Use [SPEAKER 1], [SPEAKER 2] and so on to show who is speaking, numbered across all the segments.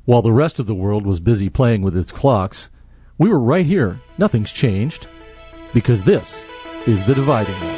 [SPEAKER 1] While the rest of the world was busy playing with its clocks, we were right here. Nothing's changed. Because this is The Dividing Line.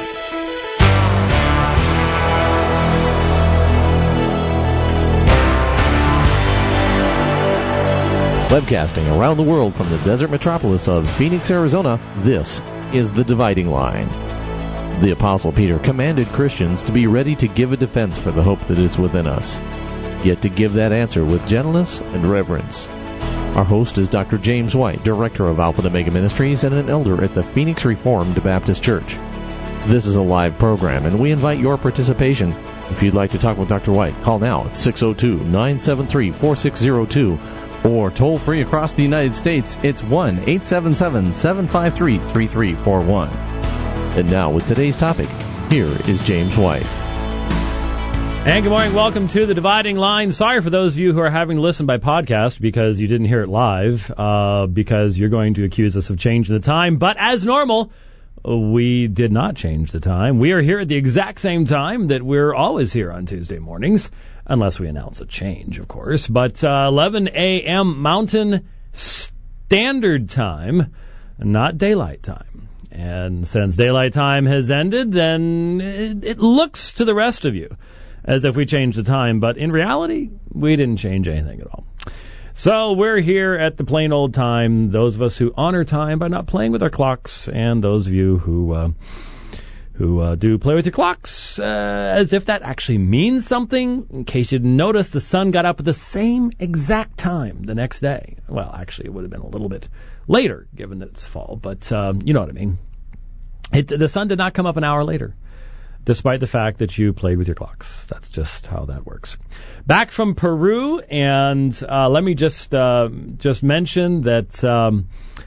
[SPEAKER 1] Webcasting around the world from the desert metropolis of Phoenix, Arizona, this is The Dividing Line. The Apostle Peter commanded Christians to be ready to give a defense for the hope that is within us, yet to give that answer with gentleness and reverence. Our host is Dr. James White, Director of Alpha and Omega Ministries and an elder at the Phoenix Reformed Baptist Church. This is a live program, and we invite your participation. If you'd like to talk with Dr. White, call now at 602-973-4602, or toll free across the United States, it's 1-877-753-3341. And now, with today's topic, here is James White.
[SPEAKER 2] And good morning. Welcome to The Dividing Line. Sorry for those of you who are having to listen by podcast because you didn't hear it live, because you're going to accuse us of changing the time. But as normal, we did not change the time. We are here at the exact same time that we're always here on Tuesday mornings, unless we announce a change, of course. But 11 a.m. Mountain Standard Time, not Daylight Time. And since Daylight Time has ended, then it looks to the rest of you as if we changed the time. But in reality, we didn't change anything at all. So we're here at the plain old time, those of us who honor time by not playing with our clocks, and those of you who do play with your clocks as if that actually means something. In case you didn't notice, the sun got up at the same exact time the next day. Well, actually, it would have been a little bit later, given that it's fall, but you know what I mean. The sun did not come up an hour later, despite the fact that you played with your clocks. That's just how that works. Back from Peru, and let me just mention that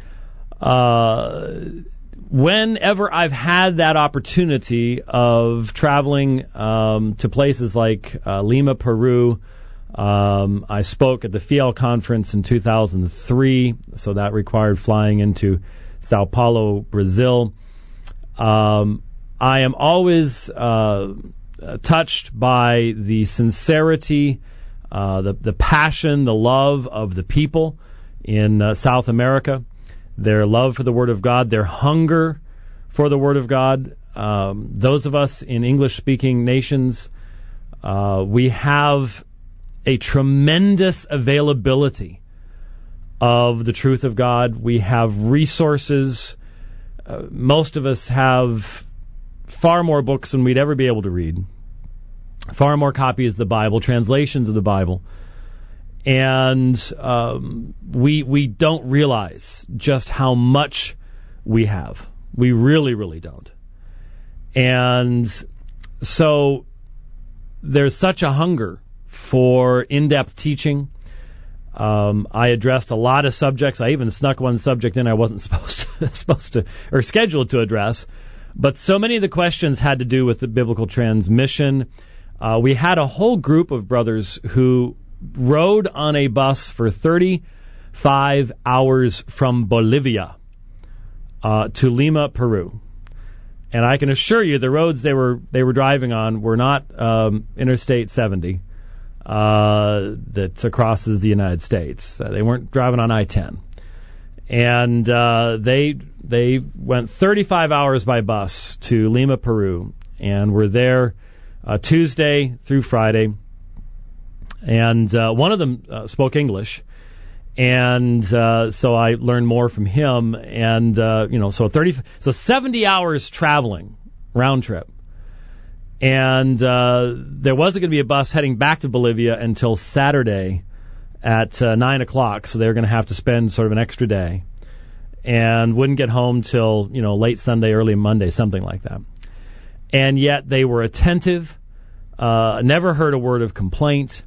[SPEAKER 2] whenever I've had that opportunity of traveling to places like Lima, Peru, I spoke at the Fiel Conference in 2003, so that required flying into Sao Paulo, Brazil. I am always touched by the sincerity, the passion, the love of the people in South America, their love for the Word of God, their hunger for the Word of God. Those of us in English-speaking nations, we have a tremendous availability of the truth of God. We have resources. Most of us have far more books than we'd ever be able to read, far more copies of the Bible, translations of the Bible, and we don't realize just how much we have. We really, really don't. And so there's such a hunger for in-depth teaching. I addressed a lot of subjects. I even snuck one subject in I wasn't supposed to or scheduled to address. But so many of the questions had to do with the biblical transmission. We had a whole group of brothers who rode on a bus for 35 hours from Bolivia to Lima, Peru. And I can assure you the roads they were driving on were not Interstate 70 that crosses the United States. They weren't driving on I-10. And they went 35 hours by bus to Lima, Peru, and were there Tuesday through Friday. And one of them spoke English, and so I learned more from him. And so 70 hours traveling round trip, and there wasn't going to be a bus heading back to Bolivia until Saturday at 9 o'clock, so they were going to have to spend sort of an extra day, and wouldn't get home till late Sunday, early Monday, something like that. And yet they were attentive. Never heard a word of complaint.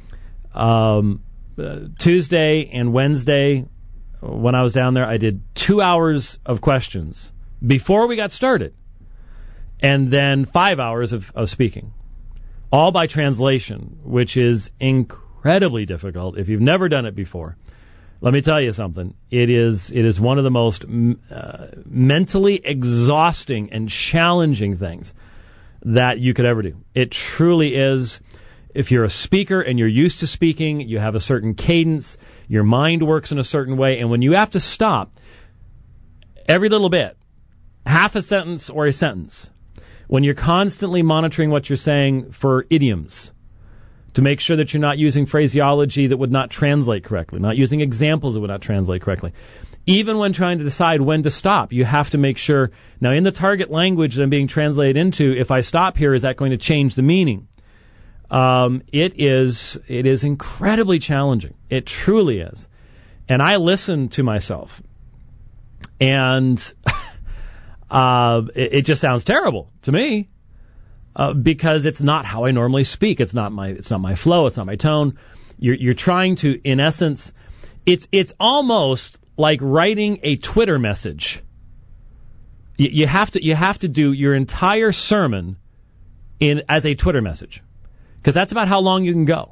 [SPEAKER 2] Tuesday and Wednesday, when I was down there, I did 2 hours of questions before we got started, and then 5 hours of speaking, all by translation, which is incredibly difficult if you've never done it before. Let me tell you something. It is one of the most mentally exhausting and challenging things that you could ever do. It truly is. if you're a speaker and you're used to speaking, you have a certain cadence, your mind works in a certain way, and when you have to stop every little bit, half a sentence or a sentence, when you're constantly monitoring what you're saying for idioms, to make sure that you're not using phraseology that would not translate correctly, not using examples that would not translate correctly. Even when trying to decide when to stop, you have to make sure, now in the target language that I'm being translated into, if I stop here, is that going to change the meaning? It is incredibly challenging. It truly is. And I listen to myself, and it just sounds terrible to me, because it's not how I normally speak. It's not my flow. It's not my tone. You're trying to, in essence, it's almost like writing a Twitter message. You have to do your entire sermon as a Twitter message, because that's about how long you can go.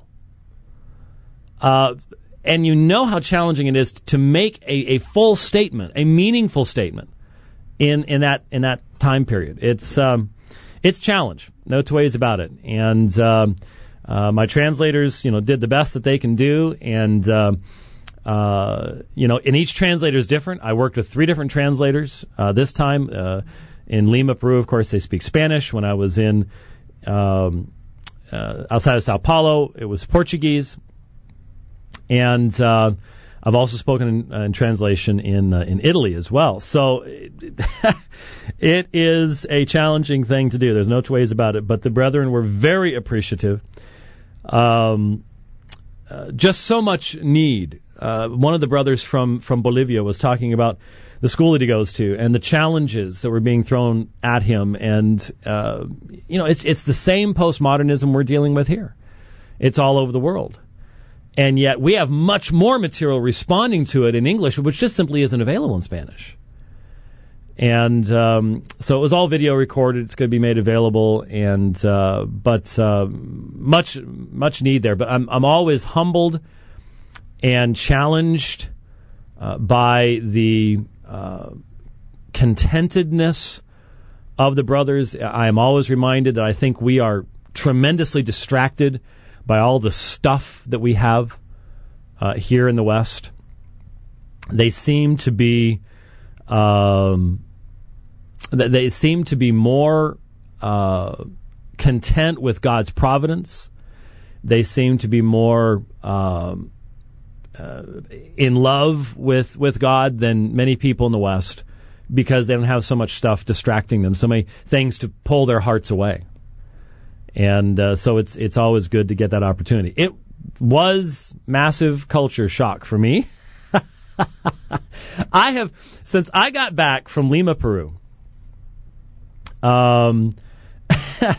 [SPEAKER 2] And you know how challenging it is to make a full statement, a meaningful statement in that time period. It's challenge, no two ways about it. And my translators, did the best that they can do, and and each translator is different. I worked with 3 different translators this time. In Lima, Peru, of course, they speak Spanish. When I was in outside of Sao Paulo, it was Portuguese. And I've also spoken in translation in Italy as well. So it is a challenging thing to do. There's no two ways about it. But the brethren were very appreciative. Just so much need. One of the brothers from Bolivia was talking about the school that he goes to and the challenges that were being thrown at him. And, it's the same postmodernism we're dealing with here. It's all over the world. And yet we have much more material responding to it in English, which just simply isn't available in Spanish. And so it was all video recorded. It's going to be made available, and but much need there. But I'm always humbled and challenged by the contentedness of the brothers. I am always reminded that I think we are tremendously distracted by all the stuff that we have here in the West. They seem to be more content with God's providence. They seem to be more in love with God than many people in the West, because they don't have so much stuff distracting them, so many things to pull their hearts away. And so it's always good to get that opportunity. It was massive culture shock for me. Since I got back from Lima, Peru, I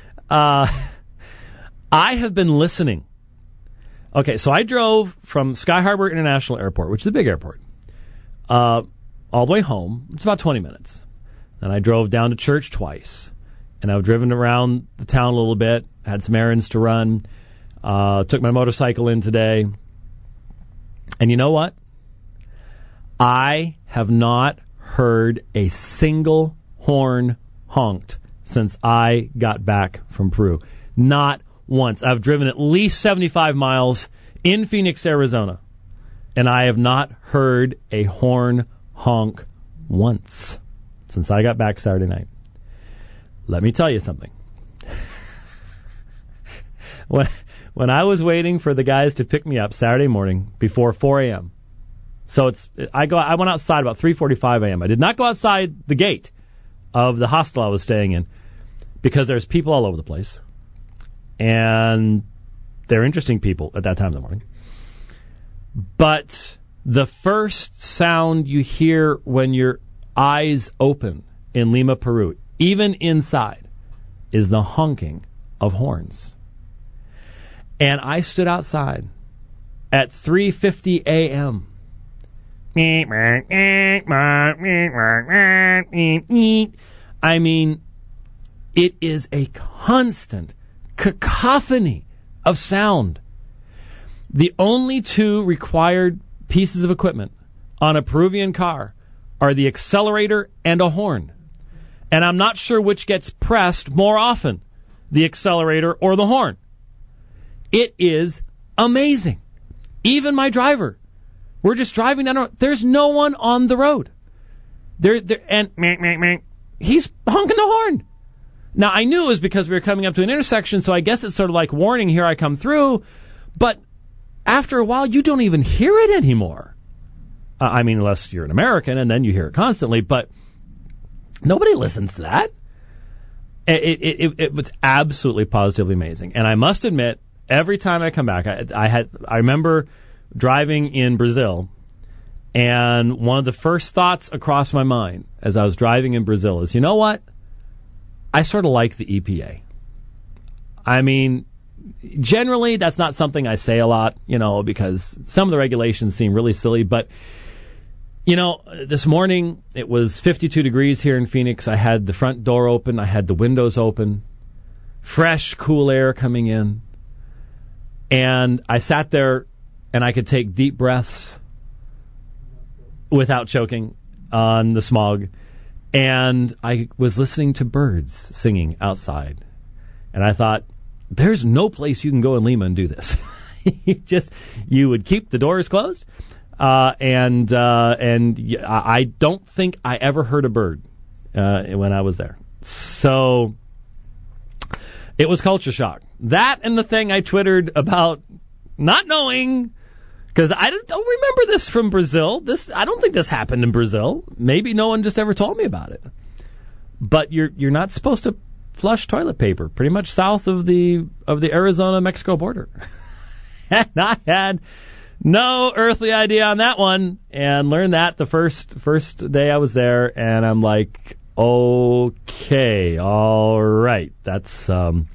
[SPEAKER 2] have been listening. Okay, so I drove from Sky Harbor International Airport, which is a big airport, all the way home. It's about 20 minutes. Then I drove down to church twice. And I've driven around the town a little bit, had some errands to run, took my motorcycle in today. And you know what? I have not heard a single horn honked since I got back from Peru. Not once. I've driven at least 75 miles in Phoenix, Arizona, and I have not heard a horn honk once since I got back Saturday night. Let me tell you something. When I was waiting for the guys to pick me up Saturday morning before 4 a.m., so I went outside about 3:45 a.m. I did not go outside the gate of the hostel I was staying in, because there's people all over the place, and they're interesting people at that time of the morning. But the first sound you hear when your eyes open in Lima, Peru, even inside, is the honking of horns. And I stood outside at 3:50 a.m. I mean, it is a constant cacophony of sound. The only two required pieces of equipment on a Peruvian car are the accelerator and a horn. And I'm not sure which gets pressed more often, the accelerator or the horn. It is amazing. Even my driver. We're just driving down the road. There's no one on the road. And he's honking the horn. Now, I knew it was because we were coming up to an intersection, so I guess it's sort of like warning, here I come through. But after a while, you don't even hear it anymore. I mean, unless you're an American, and then you hear it constantly. But nobody listens to that. It was absolutely positively amazing. And I must admit, every time I come back, I remember driving in Brazil, and one of the first thoughts across my mind as I was driving in Brazil is, you know what? I sort of like the EPA. I mean, generally, that's not something I say a lot, because some of the regulations seem really silly. But, this morning, it was 52 degrees here in Phoenix. I had the front door open. I had the windows open. Fresh, cool air coming in. And I sat there, and I could take deep breaths without choking on the smog. And I was listening to birds singing outside. And I thought, there's no place you can go in Lima and do this. You would keep the doors closed. And I don't think I ever heard a bird when I was there. So it was culture shock. That and the thing I twittered about not knowing, because I don't remember this from Brazil. I don't think this happened in Brazil. Maybe no one just ever told me about it. But you're not supposed to flush toilet paper pretty much south of the Arizona-Mexico border. And I had no earthly idea on that one, and learned that the first day I was there, and I'm like, okay, all right, that's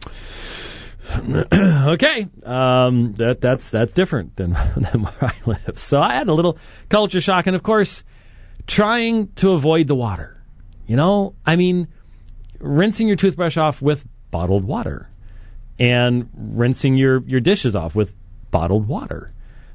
[SPEAKER 2] okay. That's different than where I live. So I had a little culture shock, and of course, trying to avoid the water. I mean, rinsing your toothbrush off with bottled water, and rinsing your dishes off with bottled water,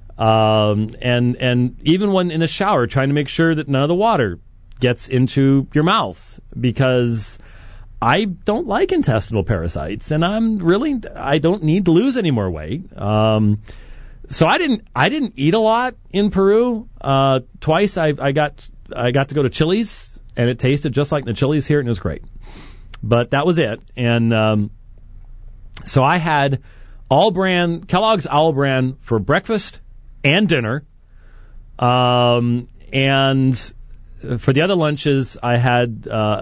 [SPEAKER 2] and even when in the shower, trying to make sure that none of the water gets into your mouth, because I don't like intestinal parasites, and I don't need to lose any more weight. So I didn't eat a lot in Peru. Twice I got to go to Chili's, and it tasted just like the Chili's here, and it was great. But that was it. And so I had Kellogg's All Bran for breakfast and dinner. And for the other lunches, I had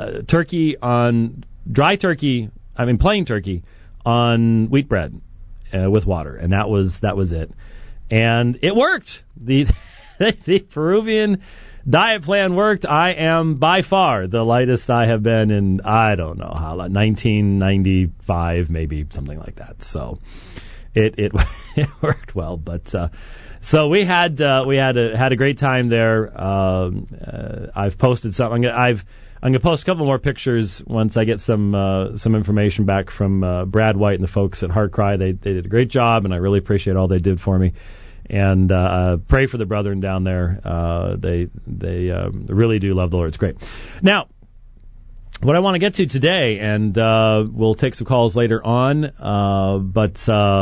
[SPEAKER 2] plain turkey on wheat bread with water, and that was it. And it worked. The Peruvian diet plan worked. I am by far the lightest I have been in, I don't know how, 1995, maybe something like that. So it worked well. But so we had a great time there. I've posted something. I'm gonna post a couple more pictures once I get some information back from Brad White and the folks at Heart Cry. They did a great job, and I really appreciate all they did for me. And pray for the brethren down there. They really do love the Lord. It's great. Now, what I want to get to today, and we'll take some calls later on, but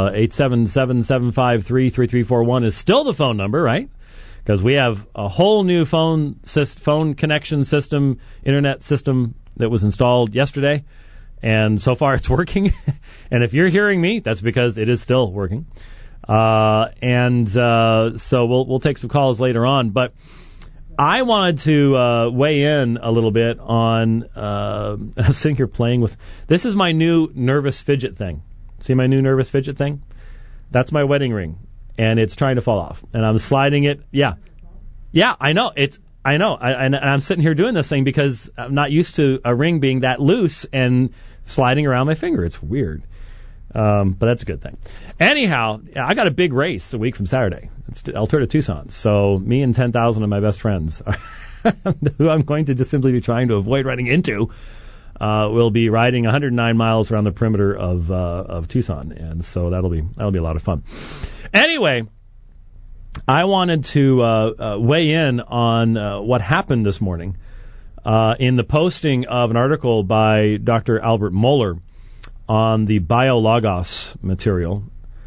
[SPEAKER 2] 877-753-3341 is still the phone number, right? Because we have a whole new phone connection system, internet system that was installed yesterday, and so far it's working. And if you're hearing me, that's because it is still working. So we'll take some calls later on, but I wanted to weigh in a little bit on. I was sitting here playing with. This is my new nervous fidget thing. See my new nervous fidget thing? That's my wedding ring, and it's trying to fall off, and I'm sliding it. Yeah, I know. I'm sitting here doing this thing because I'm not used to a ring being that loose and sliding around my finger. It's weird. But that's a good thing. Anyhow, I got a big race a week from Saturday. It's Alberta Tucson. So me and 10,000 of my best friends, who I'm going to just simply be trying to avoid running into, will be riding 109 miles around the perimeter of Tucson, and so that'll be a lot of fun. Anyway, I wanted to weigh in on what happened this morning in the posting of an article by Dr. Albert Mohler on the BioLogos material.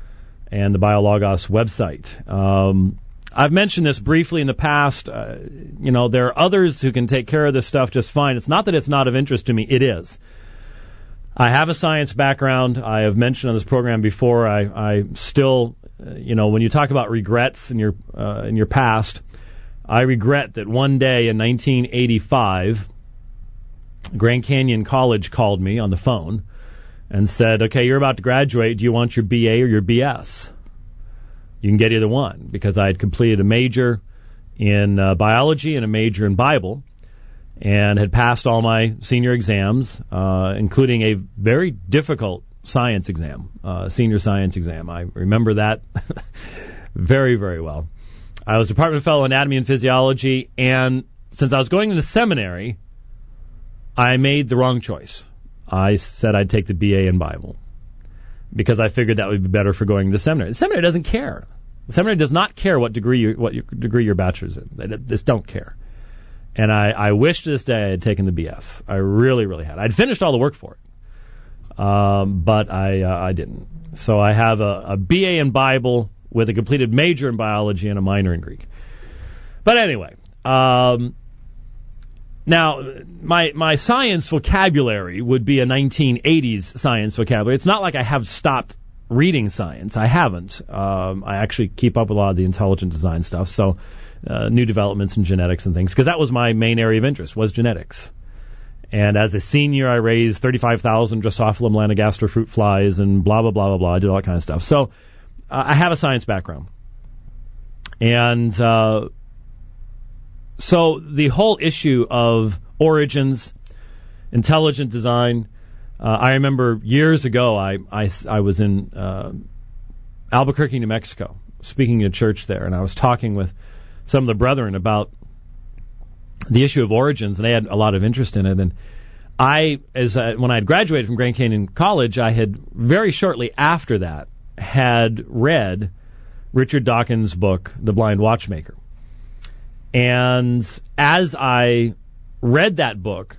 [SPEAKER 2] and the BioLogos website. I've mentioned this briefly in the past. There are others who can take care of this stuff just fine. It's not that it's not of interest to me. It is. I have a science background. I have mentioned on this program before. I still, when you talk about regrets in your past, I regret that one day in 1985, Grand Canyon College called me on the phone and said, "Okay, you're about to graduate. Do you want your BA or your BS? You can get either one," because I had completed a major in biology and a major in Bible, and had passed all my senior exams, including a very difficult science exam, senior science exam. I remember that very, very well. I was Department Fellow in Anatomy and Physiology, and since I was going to the seminary, I made the wrong choice. I said I'd take the BA in Bible because I figured that would be better for going to the seminary. The seminary doesn't care. The seminary does not care what degree your bachelor's in. They just don't care. And I wish to this day I had taken the BS. I really, really had. I'd finished all the work for it, but I didn't. So I have a BA in Bible with a completed major in biology and a minor in Greek. But anyway, now my science vocabulary would be a 1980s science vocabulary. It's not like I have stopped reading science. I haven't. I actually keep up with a lot of the intelligent design stuff. So new developments in genetics and things, because that was my main area of interest, was genetics. And as a senior, I raised 35,000 Drosophila melanogaster fruit flies and blah, blah, blah, blah, blah. I did all that kind of stuff. So I have a science background. And so the whole issue of origins, intelligent design, I remember years ago I was in Albuquerque, New Mexico, speaking at church there, and I was talking with some of the brethren about the issue of origins, and they had a lot of interest in it. And when I had graduated from Grand Canyon College, I had very shortly after that had read Richard Dawkins' book, The Blind Watchmaker. And as I read that book,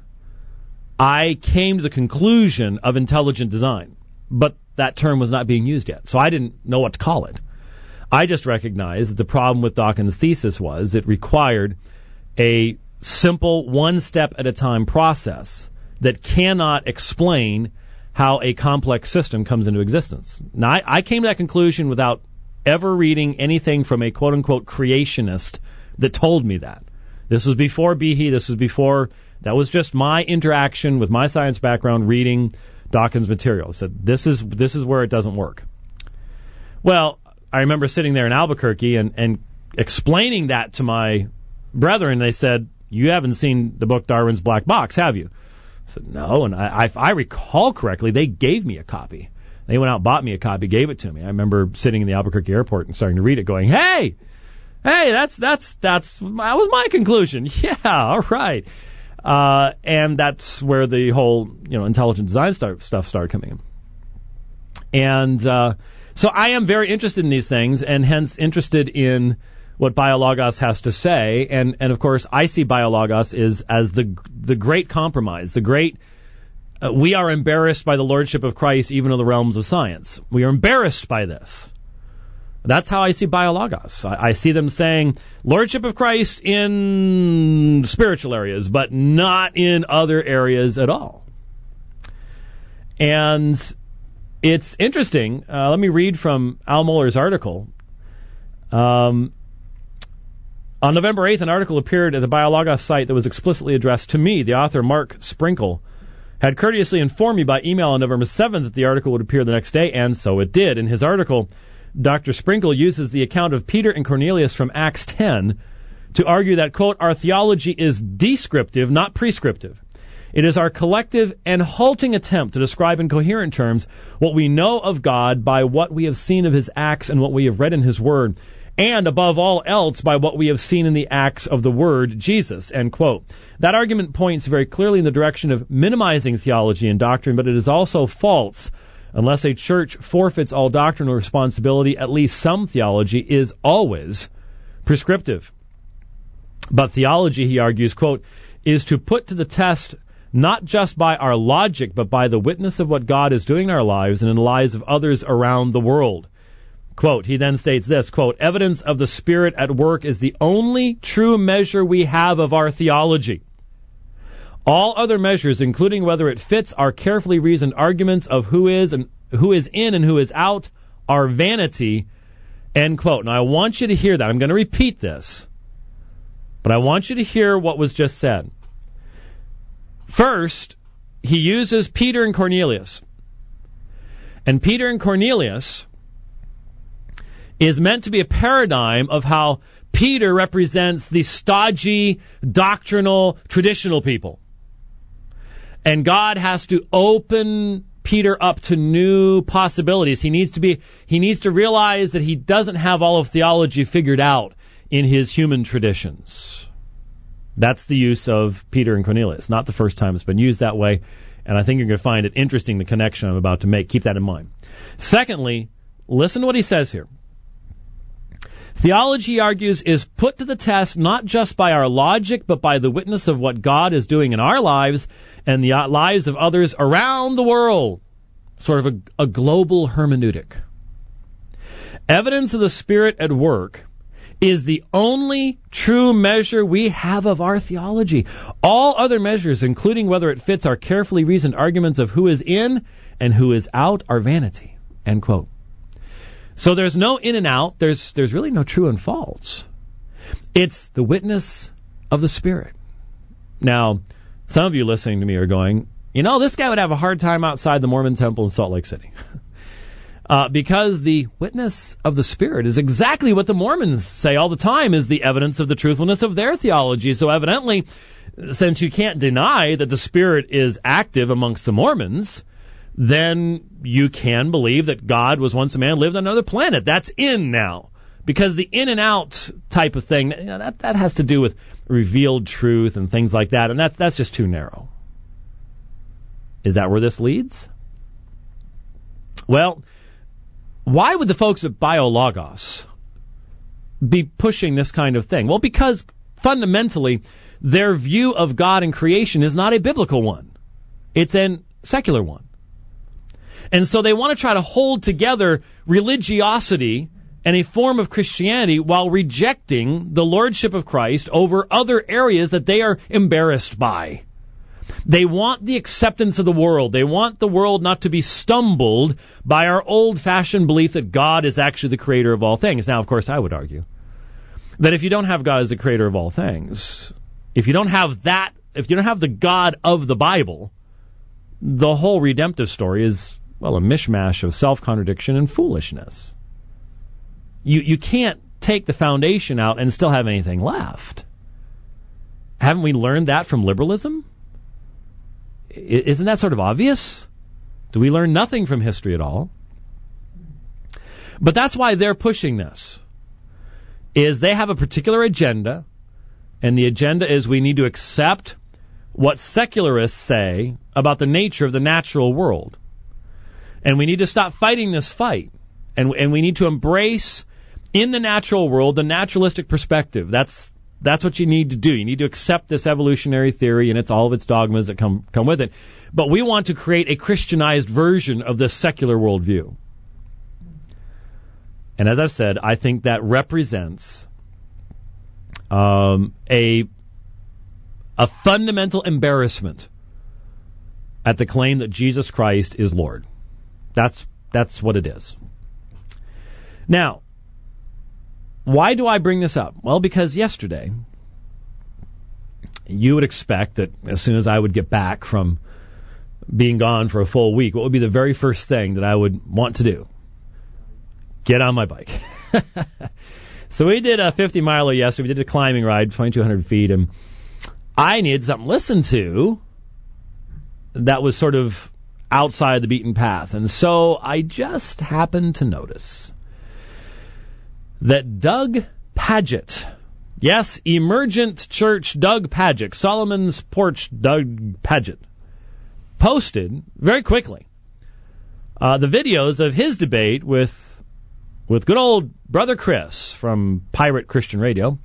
[SPEAKER 2] I came to the conclusion of intelligent design, but that term was not being used yet, so I didn't know what to call it. I just recognized that the problem with Dawkins' thesis was it required a simple, one-step-at-a-time process that cannot explain how a complex system comes into existence. Now, I came to that conclusion without ever reading anything from a quote-unquote creationist that told me that. This was before Behe. That was just my interaction with my science background reading Dawkins' material. I said, this is where it doesn't work. Well, I remember sitting there in Albuquerque and explaining that to my brethren. They said, "You haven't seen the book Darwin's Black Box, have you?" I said, "No." And if I recall correctly, they gave me a copy. They went out, bought me a copy, gave it to me. I remember sitting in the Albuquerque airport and starting to read it, going, Hey, that was my conclusion. Yeah, all right. And that's where the whole, intelligent design stuff started coming in. And so I am very interested in these things, and hence interested in what BioLogos has to say. And of course, I see BioLogos as the great compromise, the great. We are embarrassed by the lordship of Christ, even in the realms of science. We are embarrassed by this. That's how I see BioLogos. I see them saying lordship of Christ in spiritual areas, but not in other areas at all. And it's interesting. Let me read from Al Mohler's article. On November 8th, an article appeared at the BioLogos site that was explicitly addressed to me. The author, Mark Sprinkle, had courteously informed me by email on November 7th that the article would appear the next day, and so it did. In his article, Dr. Sprinkle uses the account of Peter and Cornelius from Acts 10 to argue that, quote, our theology is descriptive, not prescriptive. It is our collective and halting attempt to describe in coherent terms what we know of God by what we have seen of his acts and what we have read in his word, and above all else by what we have seen in the acts of the Word, Jesus, end quote. That argument points very clearly in the direction of minimizing theology and doctrine, but it is also false. Unless a church forfeits all doctrinal responsibility, at least some theology is always prescriptive. But theology, he argues, quote, is to put to the test not just by our logic, but by the witness of what God is doing in our lives and in the lives of others around the world. Quote, he then states this, quote, evidence of the Spirit at work is the only true measure we have of our theology. All other measures, including whether it fits our carefully reasoned arguments of who is in and who is out, are vanity, end quote. Now, I want you to hear that. I'm going to repeat this, but I want you to hear what was just said. First, he uses Peter and Cornelius. And Peter and Cornelius is meant to be a paradigm of how Peter represents the stodgy, doctrinal, traditional people. And God has to open Peter up to new possibilities. He needs to realize that he doesn't have all of theology figured out in his human traditions. That's the use of Peter and Cornelius. Not the first time it's been used that way. And I think you're going to find it interesting, the connection I'm about to make. Keep that in mind. Secondly, listen to what he says here. Theology, he argues, is put to the test not just by our logic, but by the witness of what God is doing in our lives and the lives of others around the world. Sort of a global hermeneutic. Evidence of the Spirit at work is the only true measure we have of our theology. All other measures, including whether it fits our carefully reasoned arguments of who is in and who is out, are vanity. End quote. So there's no in and out. There's really no true and false. It's the witness of the Spirit. Now, some of you listening to me are going, this guy would have a hard time outside the Mormon temple in Salt Lake City. Because the witness of the Spirit is exactly what the Mormons say all the time is the evidence of the truthfulness of their theology. So evidently, since you can't deny that the Spirit is active amongst the Mormons, then you can believe that God was once a man, lived on another planet. That's in now. Because the in and out type of thing, that has to do with revealed truth and things like that, and that's just too narrow. Is that where this leads? Well, why would the folks at BioLogos be pushing this kind of thing? Well, because fundamentally, their view of God and creation is not a biblical one. It's a secular one. And so they want to try to hold together religiosity and a form of Christianity while rejecting the lordship of Christ over other areas that they are embarrassed by. They want the acceptance of the world. They want the world not to be stumbled by our old-fashioned belief that God is actually the creator of all things. Now, of course, I would argue that if you don't have God as the creator of all things, if you don't have the God of the Bible, the whole redemptive story is, a mishmash of self-contradiction and foolishness. You can't take the foundation out and still have anything left. Haven't we learned that from liberalism? Isn't that sort of obvious? Do we learn nothing from history at all? But that's why they're pushing this, is they have a particular agenda, and the agenda is we need to accept what secularists say about the nature of the natural world. And we need to stop fighting this fight. And we need to embrace in the natural world the naturalistic perspective. That's what you need to do. You need to accept this evolutionary theory and all of its dogmas that come with it. But we want to create a Christianized version of this secular worldview. And as I've said, I think that represents a fundamental embarrassment at the claim that Jesus Christ is Lord. That's what it is. Now, why do I bring this up? Well, because yesterday, you would expect that as soon as I would get back from being gone for a full week, what would be the very first thing that I would want to do? Get on my bike. So we did a 50-miler yesterday. We did a climbing ride, 2,200 feet, and I needed something to listen to that was sort of outside the beaten path. And so I just happened to notice that Doug Pagitt, yes, Emergent Church Doug Pagitt, Solomon's Porch Doug Pagitt, posted very quickly the videos of his debate with good old Brother Chris from Pirate Christian Radio.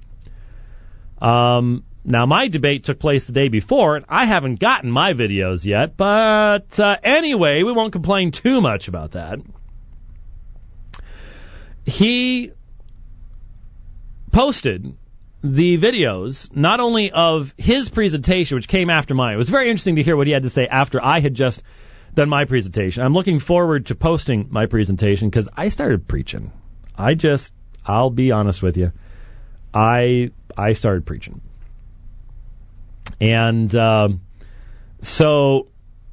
[SPEAKER 2] Now, my debate took place the day before, and I haven't gotten my videos yet, but anyway, we won't complain too much about that. he posted the videos, not only of his presentation, which came after mine. It was very interesting to hear what he had to say after I had just done my presentation. I'm looking forward to posting my presentation because I started preaching. I'll be honest with you. I started preaching. And so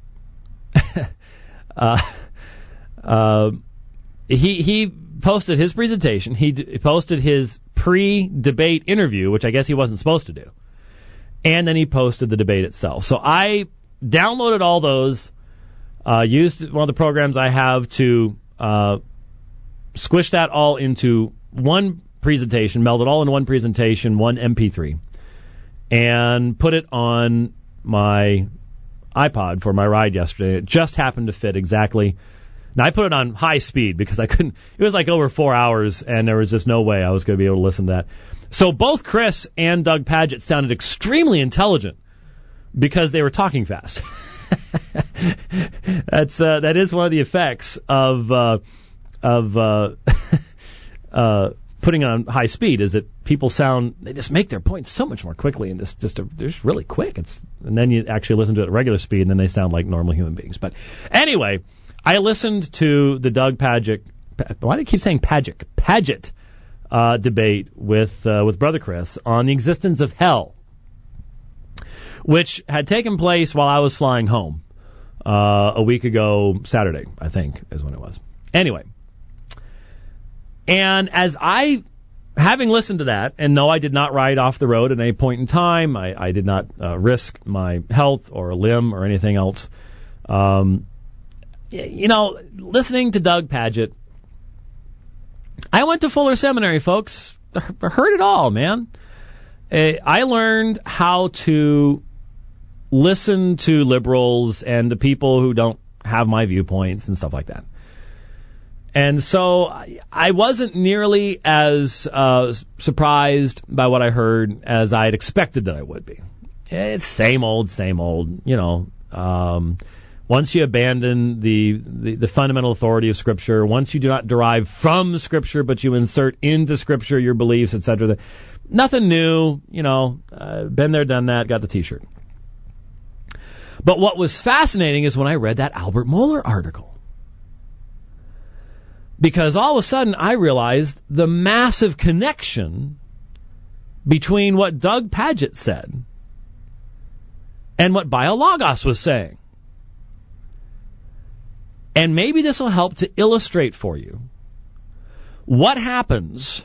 [SPEAKER 2] he posted his presentation. He posted his pre-debate interview, which I guess he wasn't supposed to do. And then he posted the debate itself. So I downloaded all those, used one of the programs I have to squish that all into one presentation, meld it all into one presentation, one MP3, and put it on my iPod for my ride yesterday. It just happened to fit exactly. Now, I put it on high speed because I couldn't. It was like over 4 hours, and there was just no way I was going to be able to listen to that. So both Chris and Doug Padgett sounded extremely intelligent because they were talking fast. That is one of the effects of putting on high speed, is that people they just make their points so much more quickly, and they're just really quick. And then you actually listen to it at regular speed, and then they sound like normal human beings. But anyway, I listened to the Doug Padgett. Why do I keep saying Padgett debate with Brother Chris on the existence of hell, which had taken place while I was flying home a week ago, Saturday, I think, is when it was. Anyway, and having listened to that, and no, I did not ride off the road at any point in time. I did not risk my health or a limb or anything else. Listening to Doug Padgett, I went to Fuller Seminary, folks. I heard it all, man. I learned how to listen to liberals and to people who don't have my viewpoints and stuff like that. And so I wasn't nearly as surprised by what I heard as I had expected that I would be. It's same old, once you abandon the fundamental authority of Scripture, once you do not derive from Scripture, but you insert into Scripture your beliefs, etc. Nothing new, been there, done that, got the T-shirt. But what was fascinating is when I read that Albert Mohler article. Because all of a sudden I realized the massive connection between what Doug Padgett said and what BioLogos was saying. And maybe this will help to illustrate for you what happens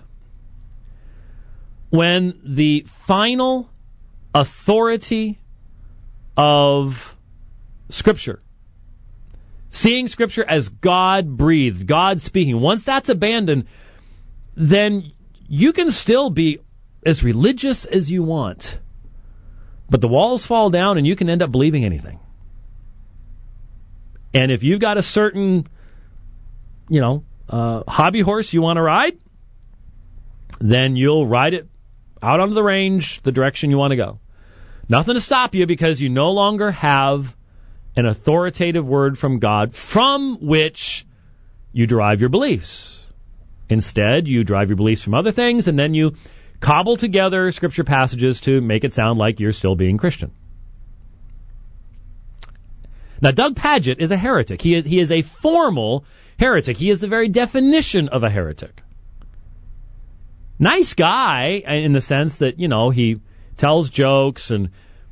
[SPEAKER 2] when the final authority of Scripture, seeing Scripture as God-breathed, God speaking, once that's abandoned, then you can still be as religious as you want, but the walls fall down and you can end up believing anything. And if you've got a certain, hobby horse you want to ride, then you'll ride it out onto the range, the direction you want to go. Nothing to stop you because you no longer have an authoritative word from God from which you derive your beliefs. Instead, you derive your beliefs from other things, and then you cobble together Scripture passages to make it sound like you're still being Christian. Now, Doug Padgett is a heretic. He is a formal heretic. He is the very definition of a heretic. Nice guy in the sense that, he tells jokes, and,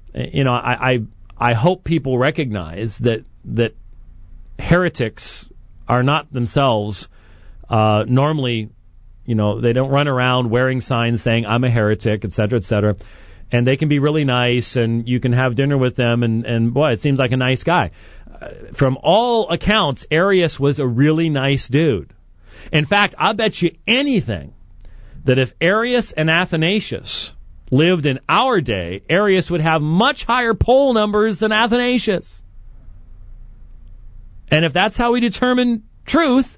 [SPEAKER 2] I hope people recognize that heretics are not themselves normally, they don't run around wearing signs saying, I'm a heretic, et cetera, et cetera. And they can be really nice, and you can have dinner with them, and boy, it seems like a nice guy. From all accounts, Arius was a really nice dude. In fact, I'll bet you anything that if Arius and Athanasius lived in our day, Arius would have much higher poll numbers than Athanasius. And if that's how we determine truth,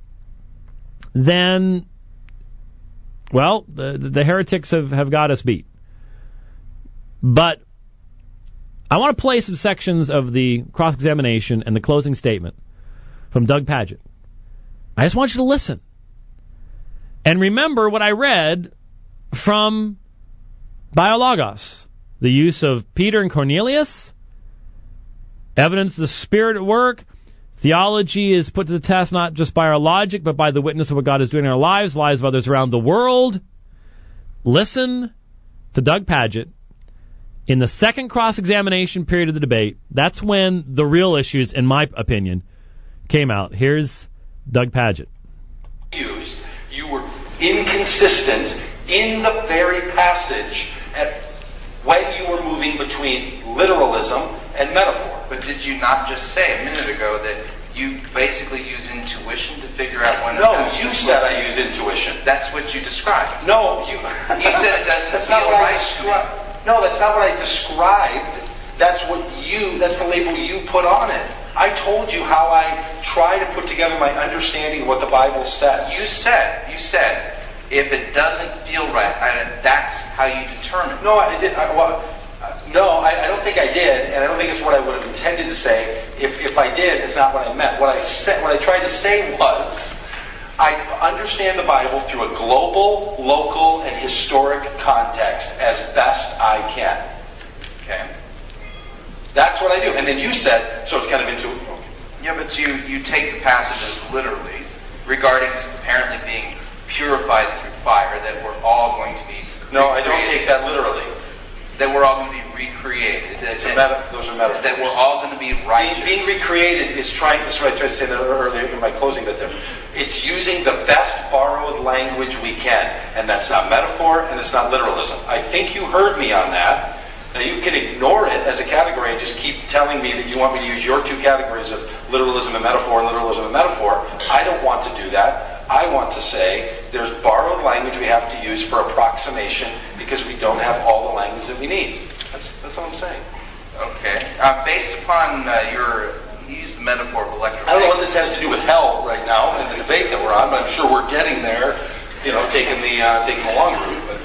[SPEAKER 2] then, well, the heretics have got us beat. But I want to play some sections of the cross-examination and the closing statement from Doug Padgett. I just want you to listen. And remember what I read from Biologos, the use of Peter and Cornelius, evidence of the Spirit at work. Theology is put to the test not just by our logic, but by the witness of what God is doing in our lives, lives of others around the world. Listen to Doug Padgett. In the second cross-examination period of the debate, that's when the real issues, in my opinion, came out. Here's Doug Padgett.
[SPEAKER 3] You were inconsistent in the very passage when you were moving between literalism and metaphor.
[SPEAKER 4] But did you not just say a minute ago that you basically use intuition to figure out when?
[SPEAKER 3] No, you said I use intuition.
[SPEAKER 4] That's what you described.
[SPEAKER 3] No, you
[SPEAKER 4] said it doesn't
[SPEAKER 3] that's
[SPEAKER 4] feel
[SPEAKER 3] not what
[SPEAKER 4] right.
[SPEAKER 3] I described. No, that's not what I described. That's the label you put on it. I told you how I try to put together my understanding of what the Bible says.
[SPEAKER 4] You said, if it doesn't feel right, that's how you determine.
[SPEAKER 3] No, I did. I don't think I did, and I don't think it's what I would have intended to say. If I did, it's not what I meant. What I tried to say was, I understand the Bible through a global, local, and historic context as best I can.
[SPEAKER 4] Okay.
[SPEAKER 3] That's what I do. And then you said, so it's kind of into... Okay.
[SPEAKER 4] Yeah, but you take the passages literally, regarding apparently being purified through fire, that we're all going to be recreated.
[SPEAKER 3] No, I don't take that literally.
[SPEAKER 4] That we're all going to be recreated.
[SPEAKER 3] Those are metaphors.
[SPEAKER 4] That we're all going to be righteous.
[SPEAKER 3] Being recreated is trying... This is what I tried to say earlier in my closing bit there. It's using the best borrowed language we can. And that's not metaphor, and it's not literalism. I think you heard me on that. Now, you can ignore it as a category and just keep telling me that you want me to use your two categories of literalism and metaphor. I don't want to do that. I want to say there's borrowed language we have to use for approximation because we don't have all the language that we need. That's all I'm saying.
[SPEAKER 4] Okay. Based upon you used the metaphor of electromagnetism.
[SPEAKER 3] I don't know what this has to do with hell right now and the debate that we're on, but I'm sure we're getting there, taking the long route. But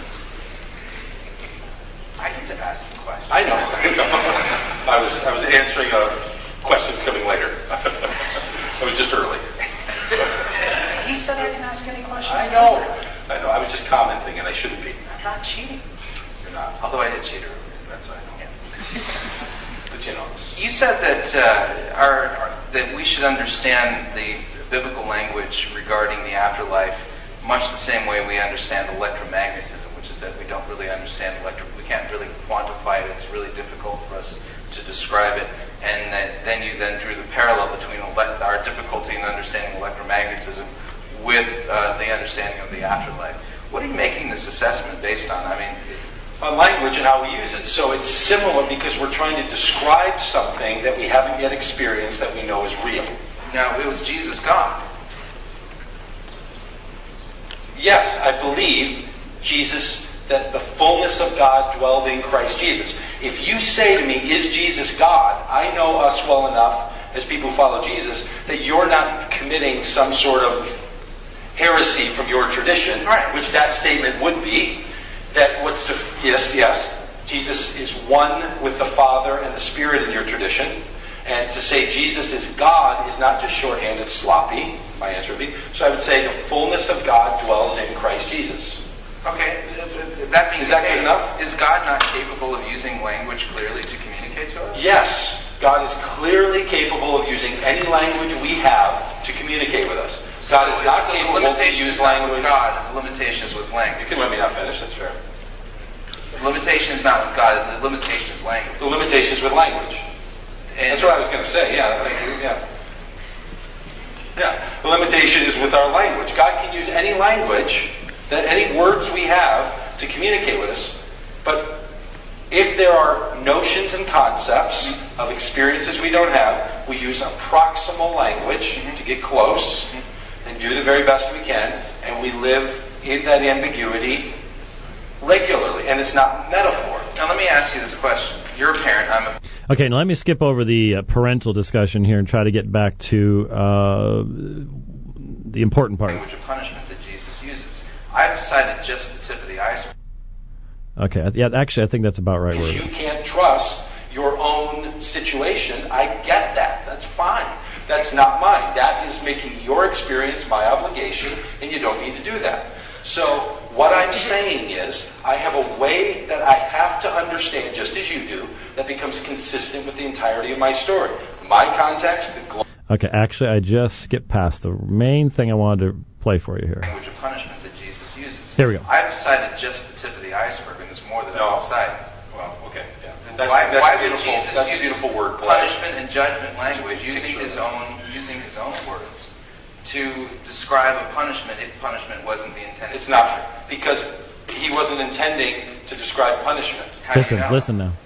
[SPEAKER 4] I get to ask the question.
[SPEAKER 3] I know. I was answering questions coming later. I was just early.
[SPEAKER 4] He said I can ask any questions.
[SPEAKER 3] I know. I was just commenting, and I shouldn't be.
[SPEAKER 4] I'm not cheating.
[SPEAKER 3] You're not.
[SPEAKER 4] Although I did cheat earlier.
[SPEAKER 3] That's right.
[SPEAKER 4] Yeah.
[SPEAKER 3] But
[SPEAKER 4] you said that that we should understand the biblical language regarding the afterlife much the same way we understand electromagnetism, which is that we don't really understand we can't really quantify it. It's really difficult for us to describe it. And then you drew the parallel between our difficulty in understanding electromagnetism with the understanding of the afterlife. What are you making this assessment based on?
[SPEAKER 3] On language and how we use it. So it's similar because we're trying to describe something that we haven't yet experienced that we know is real.
[SPEAKER 4] Now, it was Jesus God.
[SPEAKER 3] Yes, I believe that the fullness of God dwelled in Christ Jesus. If you say to me, is Jesus God? I know us well enough as people who follow Jesus that you're not committing some sort of heresy from your tradition,
[SPEAKER 4] right,
[SPEAKER 3] which that statement would be. Yes, Jesus is one with the Father and the Spirit in your tradition. And to say Jesus is God is not just shorthand, it's sloppy, my answer would be. So I would say the fullness of God dwells in Christ Jesus.
[SPEAKER 4] Okay, that means
[SPEAKER 3] is that good enough?
[SPEAKER 4] Is God not capable of using language clearly to communicate to us?
[SPEAKER 3] Yes, God is clearly capable of using any language we have to communicate with us. God is not capable to use language.
[SPEAKER 4] God, the limitation is with language.
[SPEAKER 3] You can let me not finish, that's fair.
[SPEAKER 4] The limitation is not with God, the limitation is language.
[SPEAKER 3] The limitation is with language. And that's what I was going to say, yeah. The limitation is with our language. God can use any language, any words we have to communicate with us. But if there are notions and concepts of experiences we don't have, we use approximal language to get close and do the very best we can, and we live in that ambiguity regularly, and it's not metaphor.
[SPEAKER 4] Now let me ask you this question. You're a parent, I'm a...
[SPEAKER 2] Okay, now let me skip over the parental discussion here and try to get back to the important part.
[SPEAKER 4] Language of punishment that Jesus uses. I've cited just the tip of the iceberg.
[SPEAKER 2] Okay, yeah, actually I think that's about right.
[SPEAKER 3] Because you can't trust your own situation. I get that. That's fine. That's not mine. That is making your experience my obligation, and you don't need to do that. So what I'm saying is, I have a way that I have to understand, just as you do, that becomes consistent with the entirety of my story. My context, the
[SPEAKER 2] Okay, actually, I just skipped past the main thing I wanted to play for you here.
[SPEAKER 4] language of punishment that Jesus uses.
[SPEAKER 2] Here we go.
[SPEAKER 4] I've cited just the tip of the iceberg, and there's more that I'll cite.
[SPEAKER 3] Well, okay, yeah.
[SPEAKER 4] Why would
[SPEAKER 3] beautiful.
[SPEAKER 4] Jesus
[SPEAKER 3] That's a
[SPEAKER 4] use
[SPEAKER 3] beautiful word.
[SPEAKER 4] punishment and judgment language using his own words to describe a punishment if punishment wasn't the intended?
[SPEAKER 3] It's not true, because he wasn't intending to describe punishment.
[SPEAKER 4] How do you
[SPEAKER 2] Listen,
[SPEAKER 4] know?
[SPEAKER 2] listen now.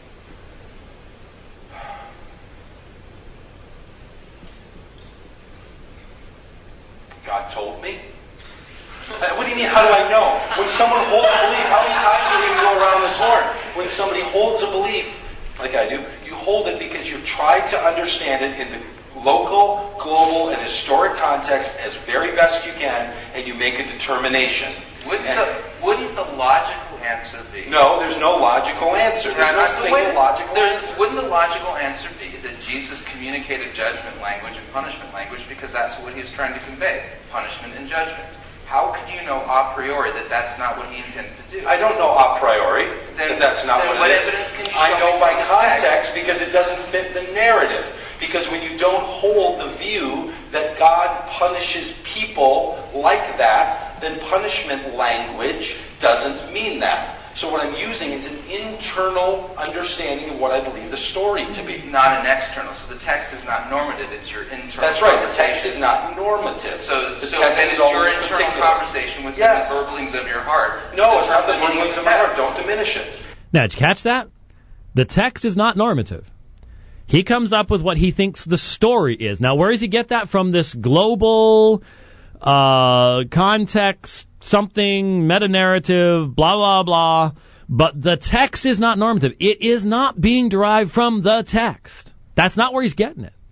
[SPEAKER 3] God told me. What do you mean, how do I know? When someone holds a belief, how many times are we going to go around this horn? When somebody holds a belief, like I do, you hold it because you try to understand it in the local, global, and historic context as very best you can, and you make a determination.
[SPEAKER 4] Wouldn't the logical answer be?
[SPEAKER 3] No, there's no logical answer. There's no single logical answer.
[SPEAKER 4] Wouldn't the logical answer be that Jesus communicated judgment language and punishment language because that's what he was trying to convey, punishment and judgment? How can you know a priori that that's not what he intended to do?
[SPEAKER 3] I don't know a priori that that's not
[SPEAKER 4] then
[SPEAKER 3] what it is.
[SPEAKER 4] evidence can you show
[SPEAKER 3] I know
[SPEAKER 4] me
[SPEAKER 3] by
[SPEAKER 4] from the
[SPEAKER 3] context because it doesn't fit the narrative. Because when you don't hold the view that God punishes people like that, then punishment language doesn't mean that. So what I'm using is an internal understanding of what I believe the story to be.
[SPEAKER 4] Not an external. So the text is not normative, it's your internal
[SPEAKER 3] That's right, the
[SPEAKER 4] conversation.
[SPEAKER 3] text is not normative.
[SPEAKER 4] So
[SPEAKER 3] the
[SPEAKER 4] then
[SPEAKER 3] text
[SPEAKER 4] it's
[SPEAKER 3] is
[SPEAKER 4] your
[SPEAKER 3] always
[SPEAKER 4] internal
[SPEAKER 3] particular.
[SPEAKER 4] conversation with
[SPEAKER 3] Yes.
[SPEAKER 4] the burblings of your heart.
[SPEAKER 3] No, it's not the
[SPEAKER 4] meaning
[SPEAKER 3] burblings
[SPEAKER 4] of
[SPEAKER 3] of my heart.
[SPEAKER 4] text.
[SPEAKER 3] Don't diminish it.
[SPEAKER 2] Now, did you catch that? The text is not normative. He comes up with what he thinks the story is. Now, where does he get that from? This global context, something, meta-narrative, blah, blah, blah. But the text is not normative. It is not being derived from the text. That's not where he's getting it.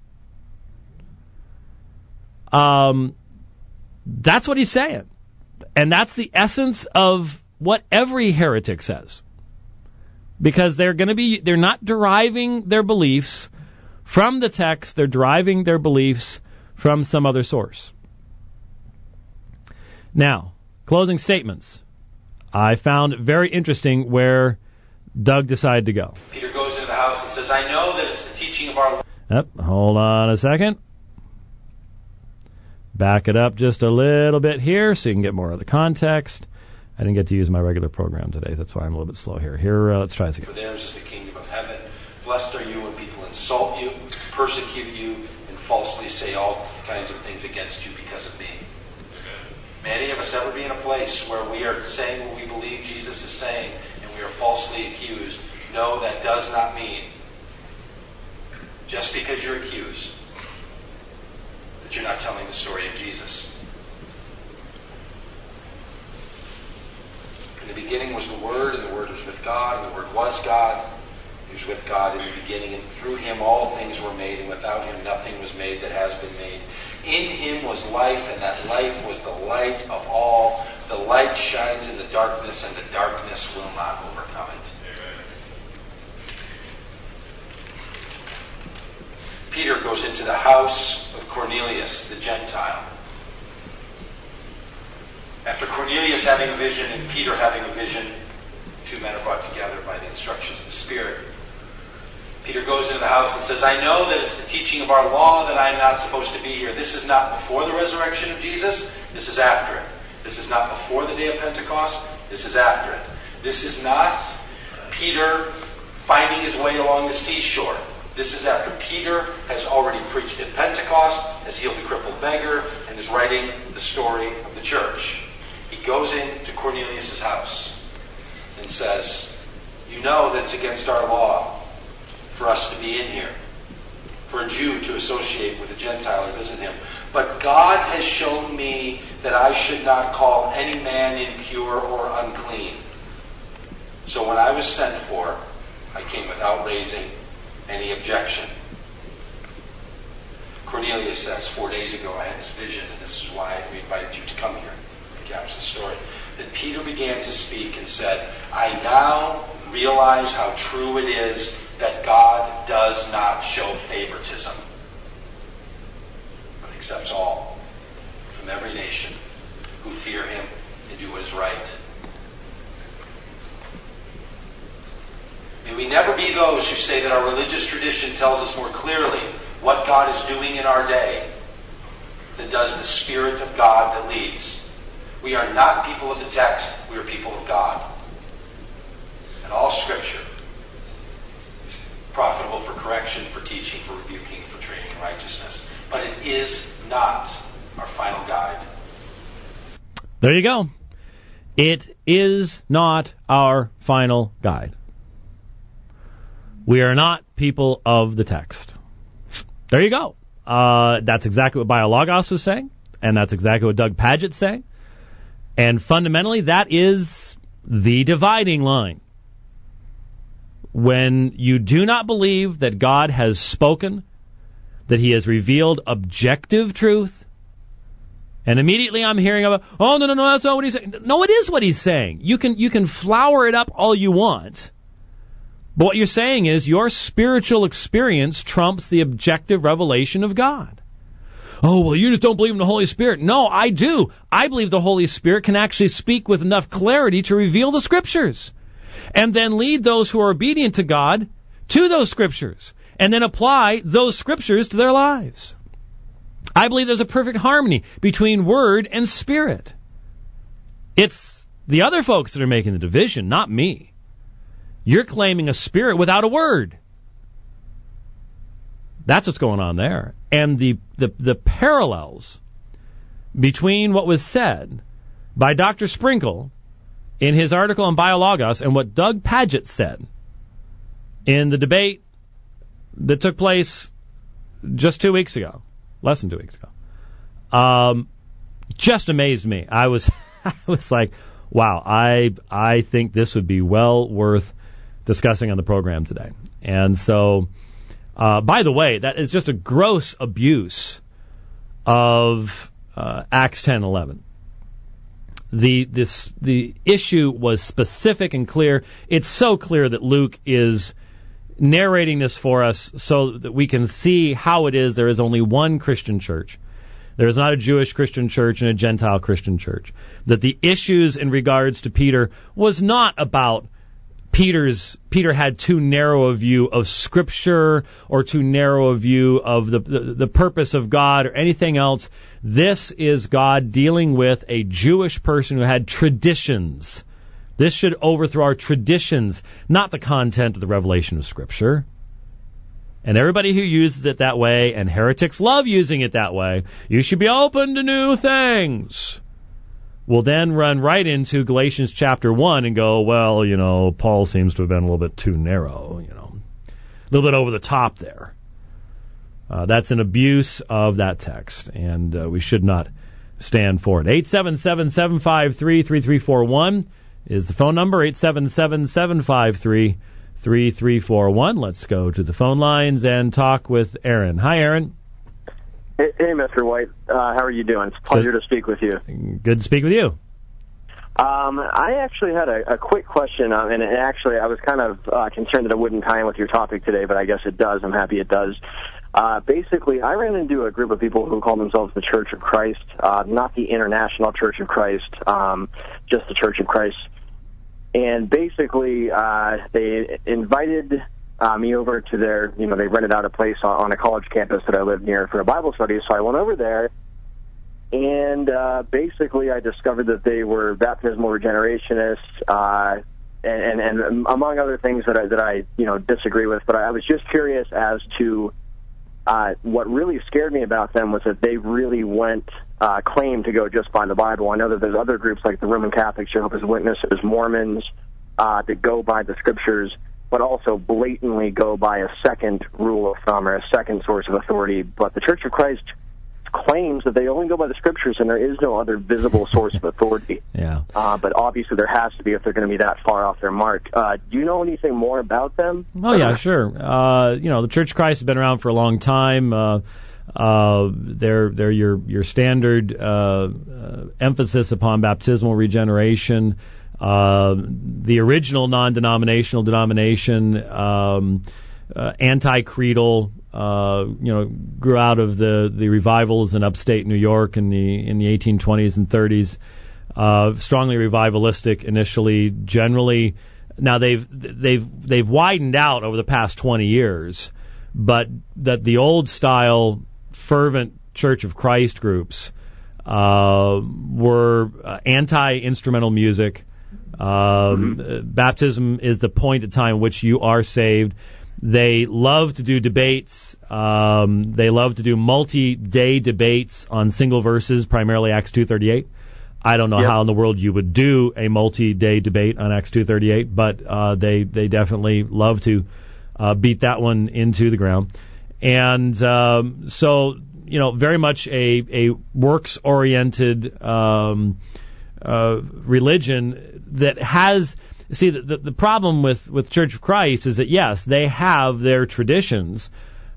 [SPEAKER 2] That's what he's saying. And that's the essence of what every heretic says. Because they're not deriving their beliefs from the text, they're deriving their beliefs from some other source. Now, closing statements. I found it very interesting where Doug decided to go.
[SPEAKER 3] Peter goes into the house and says, I know that it's the teaching of our...
[SPEAKER 2] Hold on a second. Back it up just a little bit here so you can get more of the context. I didn't get to use my regular program today. That's why I'm a little bit slow here. Let's try this again.
[SPEAKER 3] For theirs is the kingdom of heaven. Blessed are you when people insult you, persecute you, and falsely say all kinds of things against you because of me. May any of us ever be in a place where we are saying what we believe Jesus is saying and we are falsely accused. No, that does not mean, just because you're accused, that you're not telling the story of Jesus. In the beginning was the Word, and the Word was with God, and the Word was God. He was with God in the beginning, and through him all things were made, and without him nothing was made that has been made. In him was life, and that life was the light of all. The light shines in the darkness, and the darkness will not overcome it. Amen. Peter goes into the house of Cornelius, the Gentile. After Cornelius having a vision and Peter having a vision, two men are brought together by the instructions of the Spirit. Peter goes into the house and says, I know that it's the teaching of our law that I am not supposed to be here. This is not before the resurrection of Jesus. This is after it. This is not before the day of Pentecost. This is after it. This is not Peter finding his way along the seashore. This is after Peter has already preached at Pentecost, has healed the crippled beggar, and is writing the story of the church. He goes into Cornelius' house and says, you know that it's against our law for us to be in here, for a Jew to associate with a Gentile or visit him. But God has shown me that I should not call any man impure or unclean. So when I was sent for, I came without raising any objection. Cornelius says, 4 days ago I had this vision, and this is why we invited you to come here. Recaps the story. Then Peter began to speak and said, I now realize how true it is that God does not show favoritism, but accepts all from every nation who fear him and do what is right. May we never be those who say that our religious tradition tells us more clearly what God is doing in our day than does the Spirit of God that leads. We are not people of the text, we are people of God. And all Scripture is profitable for correction, for teaching, for rebuking, for training in righteousness. But it is not our final guide.
[SPEAKER 2] There you go. It is not our final guide. We are not people of the text. There you go. That's exactly what Biologos was saying, and that's exactly what Doug Padgett's saying. And fundamentally, that is the dividing line. When you do not believe that God has spoken, that he has revealed objective truth, and immediately I'm hearing about, oh, no, that's not what he's saying. No, it is what he's saying. You can flower it up all you want. But what you're saying is your spiritual experience trumps the objective revelation of God. Oh, well, you just don't believe in the Holy Spirit. No, I do. I believe the Holy Spirit can actually speak with enough clarity to reveal the Scriptures, and then lead those who are obedient to God to those Scriptures, and then apply those Scriptures to their lives. I believe there's a perfect harmony between Word and Spirit. It's the other folks that are making the division, not me. You're claiming a spirit without a word. That's what's going on there. And the parallels between what was said by Dr. Sprinkle in his article on Biologos and what Doug Padgett said in the debate that took place just 2 weeks ago, less than 2 weeks ago, just amazed me. I was like, wow, I think this would be well worth discussing on the program today. And so, by the way, that is just a gross abuse of Acts 10:11. The issue was specific and clear. It's so clear that Luke is narrating this for us so that we can see how it is there is only one Christian church. There is not a Jewish Christian church and a Gentile Christian church. That the issues in regards to Peter was not about Peter had too narrow a view of Scripture or too narrow a view of the purpose of God or anything else. This is God dealing with a Jewish person who had traditions. This should overthrow our traditions, not the content of the revelation of Scripture. And everybody who uses it that way, and heretics love using it that way, you should be open to new things, will then run right into Galatians chapter 1 and go, well, Paul seems to have been a little bit too narrow, a little bit over the top there. That's an abuse of that text, and we should not stand for it. 877-753-3341 is the phone number, 877-753-3341. Let's go to the phone lines and talk with Aaron. Hi, Aaron.
[SPEAKER 5] Hey, Mr. White. How are you doing? It's a pleasure to speak with you.
[SPEAKER 2] Good to speak with you.
[SPEAKER 5] I actually had a quick question, and actually I was kind of concerned that it wouldn't tie in with your topic today, but I guess it does. I'm happy it does. Basically, I ran into a group of people who call themselves the Church of Christ, not the International Church of Christ, just the Church of Christ. And basically, they invited me over to their, they rented out a place on a college campus that I lived near for a Bible study. So I went over there, and basically I discovered that they were baptismal regenerationists, and among other things that I disagree with. But I was just curious as to what really scared me about them was that they really claimed to go just by the Bible. I know that there's other groups like the Roman Catholics, Jehovah's Witnesses, Mormons, that go by the Scriptures, but also blatantly go by a second rule of thumb or a second source of authority. But the Church of Christ claims that they only go by the Scriptures and there is no other visible source of authority.
[SPEAKER 2] Yeah.
[SPEAKER 5] But obviously there has to be if they're going to be that far off their mark. Do you know anything more about them?
[SPEAKER 2] Oh, yeah, sure. The Church of Christ has been around for a long time. They're your standard emphasis upon baptismal regeneration. The original non-denominational denomination, anti-creedal, grew out of the revivals in upstate New York in the 1820s and 30s. strongly revivalistic initially. Generally, now they've widened out over the past 20 years, but that the old style fervent Church of Christ groups were anti-instrumental music. Baptism is the point in time in which you are saved. They love to do debates. They love to do multi-day debates on single verses, primarily Acts 2:38. I don't know how in the world you would do a multi-day debate on Acts 2:38, but they definitely love to beat that one into the ground. And so, very much a works-oriented religion that has... See, the problem with Church of Christ is that, yes, they have their traditions,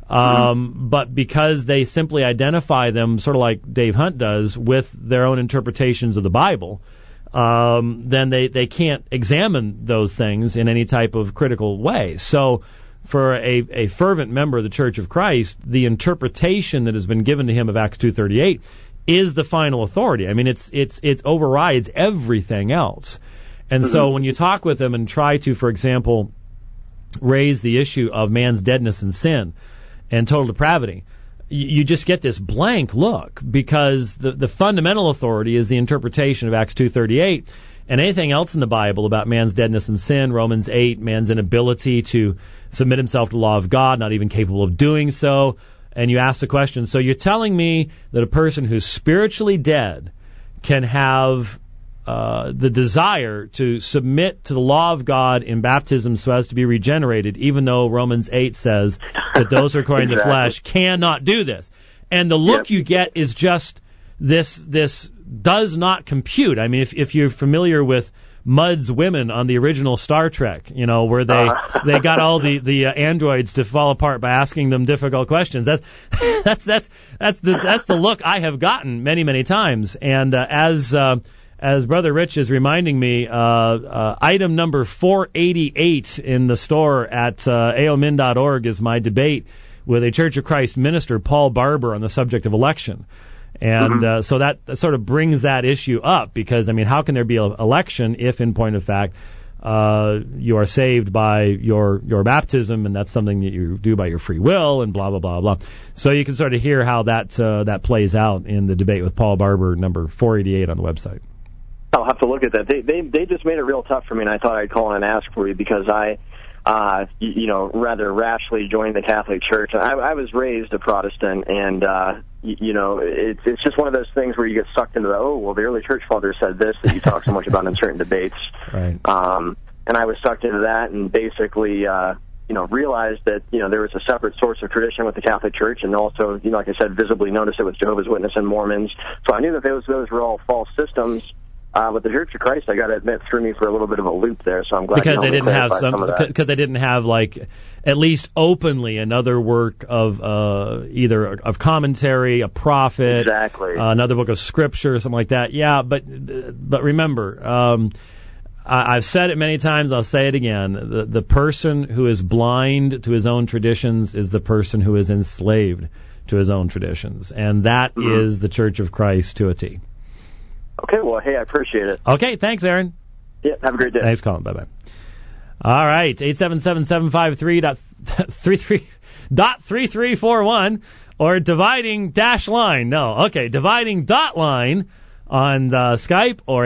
[SPEAKER 2] but because they simply identify them, sort of like Dave Hunt does, with their own interpretations of the Bible, then they can't examine those things in any type of critical way. So for a fervent member of the Church of Christ, the interpretation that has been given to him of Acts 2:38 is the final authority. I mean, it overrides everything else. And so when you talk with them and try to, for example, raise the issue of man's deadness and sin and total depravity, you just get this blank look, because the fundamental authority is the interpretation of Acts 2:38, and anything else in the Bible about man's deadness and sin, Romans 8, man's inability to submit himself to the law of God, not even capable of doing so. And you ask the question, so you're telling me that a person who's spiritually dead can have the desire to submit to the law of God in baptism so as to be regenerated, even though Romans 8 says that those who are according to the flesh cannot do this. And the look you get is just this does not compute. I mean, if you're familiar with Mudd's Women on the original Star Trek, where they got all the androids to fall apart by asking them difficult questions. That's the look I have gotten many times. And as Brother Rich is reminding me, item number 488 in the store at aomin.org is my debate with a Church of Christ minister, Paul Barber, on the subject of election. And so that sort of brings that issue up, because, I mean, how can there be an election if, in point of fact, you are saved by your baptism, and that's something that you do by your free will, and blah, blah, blah, blah. So you can sort of hear how that plays out in the debate with Paul Barber, number 488 on the website.
[SPEAKER 5] I'll have to look at that. They just made it real tough for me, and I thought I'd call and ask for you, because I, rather rashly joined the Catholic Church. I was raised a Protestant, and it's just one of those things where you get sucked into the early church fathers said this that you talk so much about in certain debates.
[SPEAKER 2] Right.
[SPEAKER 5] And I was sucked into that, and basically, realized that there was a separate source of tradition with the Catholic Church, and also, like I said, visibly noticed it with Jehovah's Witnesses and Mormons. So I knew that those were all false systems. But the Church of Christ, I got to admit, threw me for a little bit of a loop there. So I'm glad
[SPEAKER 2] because they didn't have like at least openly another work of either of commentary, a prophet,
[SPEAKER 5] exactly,
[SPEAKER 2] another book of scripture, or something like that. Yeah, but remember, I've said it many times. I'll say it again. The person who is blind to his own traditions is the person who is enslaved to his own traditions, and that is the Church of Christ to a T.
[SPEAKER 5] Okay, well, hey, I appreciate it.
[SPEAKER 2] Okay, thanks, Aaron.
[SPEAKER 5] Yeah, have a great day.
[SPEAKER 2] Thanks for calling. Bye-bye. All right, 877-753.3341 or dividing-line. No, okay, dividing.line on Skype, or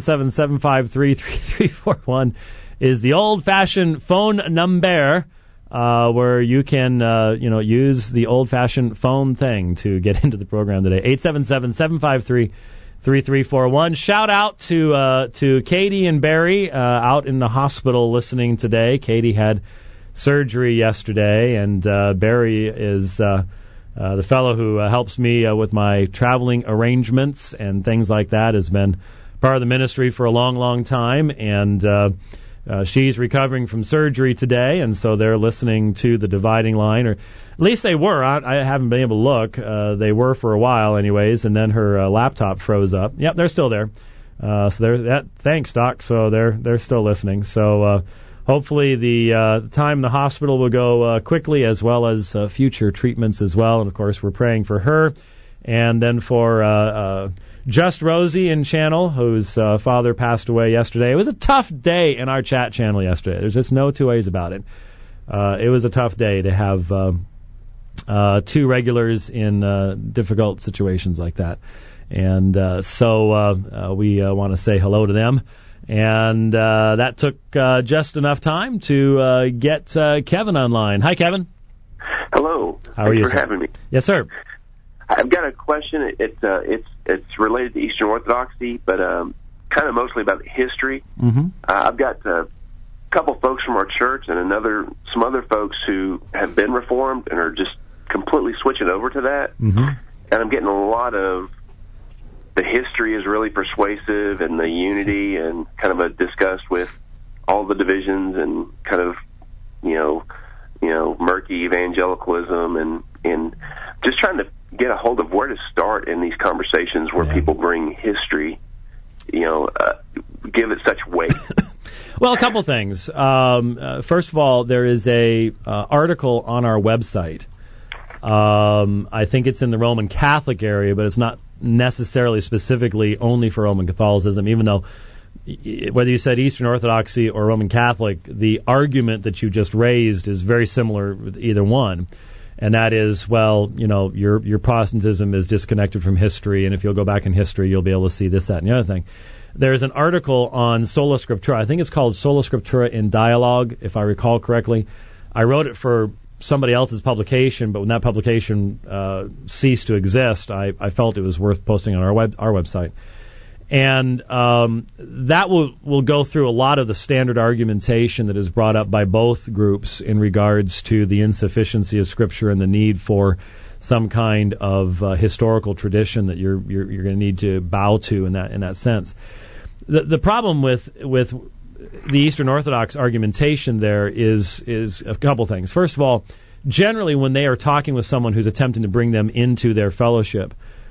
[SPEAKER 2] 877-753-3341 is the old-fashioned phone number where you can use the old-fashioned phone thing to get into the program today. 877-753-3341. Shout out to Katie and Barry out in the hospital listening today. Katie had surgery yesterday, and Barry is the fellow who helps me with my traveling arrangements and things like that, has been part of the ministry for a long, long time, and she's recovering from surgery today, and so they're listening to the Dividing Line, or at least they were. I haven't been able to look. They were for a while anyways, and then her laptop froze up. Yep, they're still there. So they're thanks, Doc. So they're still listening. So hopefully the time in the hospital will go quickly, as well as future treatments as well. And of course, we're praying for her, and then for Just Rosie in channel, whose father passed away yesterday. It was a tough day in our chat channel yesterday. There's just no two ways about it. It was a tough day to have two regulars in difficult situations like that. And so we want to say hello to them. And that took just enough time to get Kevin online. Hi, Kevin.
[SPEAKER 6] Hello.
[SPEAKER 2] How are you,
[SPEAKER 6] Thanks for
[SPEAKER 2] sir?
[SPEAKER 6] having me.
[SPEAKER 2] Yes, sir.
[SPEAKER 6] I've got a question. It's related to Eastern Orthodoxy, but kind of mostly about the history.
[SPEAKER 2] Mm-hmm.
[SPEAKER 6] I've got a couple folks from our church and some other folks who have been Reformed and are just completely switching over to that.
[SPEAKER 2] Mm-hmm.
[SPEAKER 6] And I'm getting a lot of the history is really persuasive, and the unity, and kind of a disgust with all the divisions, and kind of murky evangelicalism, and just trying to get a hold of where to start in these conversations where people bring history, give it such weight.
[SPEAKER 2] Well, a couple things. First of all, there is a article on our website. I think it's in the Roman Catholic area, but it's not necessarily specifically only for Roman Catholicism, even though whether you said Eastern Orthodoxy or Roman Catholic, the argument that you just raised is very similar with either one. And that is, well, your Protestantism is disconnected from history, and if you'll go back in history, you'll be able to see this, that, and the other thing. There's an article on Sola Scriptura. I think it's called Sola Scriptura in Dialogue, if I recall correctly. I wrote it for somebody else's publication, but when that publication ceased to exist, I felt it was worth posting on our website. And that will go through a lot of the standard argumentation that is brought up by both groups in regards to the insufficiency of Scripture and the need for some kind of historical tradition that you're going to need to bow to in that sense. The problem with the Eastern Orthodox argumentation there is a couple things. First of all, generally when they are talking with someone who's attempting to bring them into their fellowship,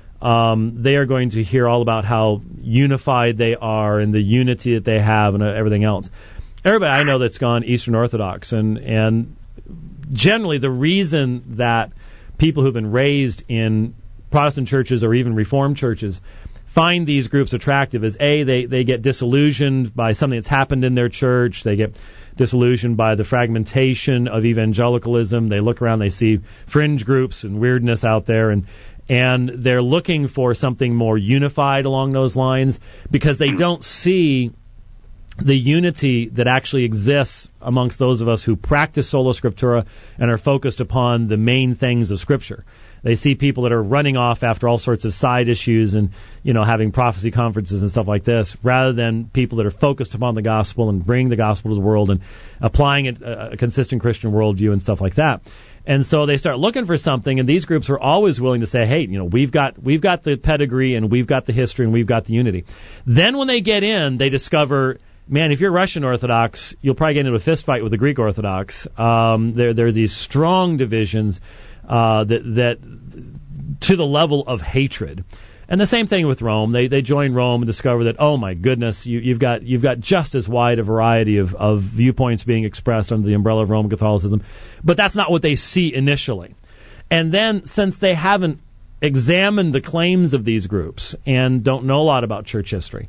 [SPEAKER 2] they are going to hear all about how unified they are and the unity that they have and everything else. Everybody I know that's gone Eastern Orthodox, and generally the reason that people who've been raised in Protestant churches or even Reformed churches find these groups attractive is, A, they get disillusioned by something that's happened in their church. They get disillusioned by the fragmentation of evangelicalism. They look around, they see fringe groups and weirdness out there, and they're looking for something more unified along those lines because they don't see the unity that actually exists amongst those of us who practice Sola Scriptura and are focused upon the main things of Scripture. They see people that are running off after all sorts of side issues and, having prophecy conferences and stuff like this, rather than people that are focused upon the gospel and bringing the gospel to the world and applying it, a consistent Christian worldview and stuff like that. And so they start looking for something, and these groups are always willing to say, hey, we've got the pedigree, and we've got the history, and we've got the unity. Then when they get in, they discover, man, if you're Russian Orthodox, you'll probably get into a fist fight with the Greek Orthodox. There are these strong divisions that to the level of hatred. And the same thing with Rome. They join Rome and discover that, oh my goodness, you've got just as wide a variety of viewpoints being expressed under the umbrella of Roman Catholicism. But that's not what they see initially. And then, since they haven't examined the claims of these groups and don't know a lot about church history,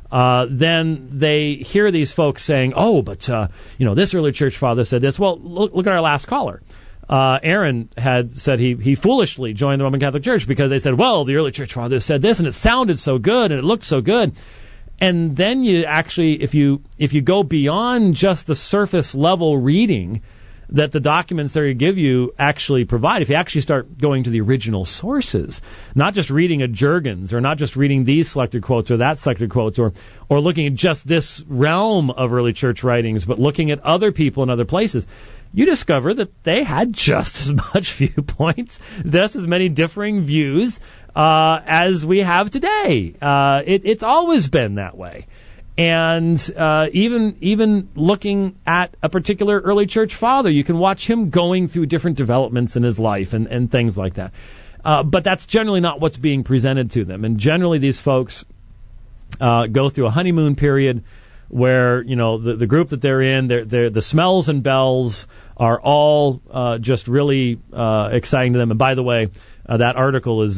[SPEAKER 2] then they hear these folks saying, oh, but this early church father said this. Well, look at our last caller. Aaron had said he foolishly joined the Roman Catholic Church because they said, well, the early church fathers said this, and it sounded so good, and it looked so good. And then you actually, if you go beyond just the surface level reading that the documents that they give you actually provide, if you actually start going to the original sources, not just reading a Jurgens, or not just reading these selected quotes or that selected quotes, or looking at just this realm of early church writings, but looking at other people in other places, you discover that they had just as much viewpoints, just as many differing views as we have today. It's always been that way. And even looking at a particular early church father, you can watch him going through different developments in his life and things like that. But that's generally not what's being presented to them. And generally these folks go through a honeymoon period where, the group that they're in, the smells and bells are all just really exciting to them. And by the way, That article is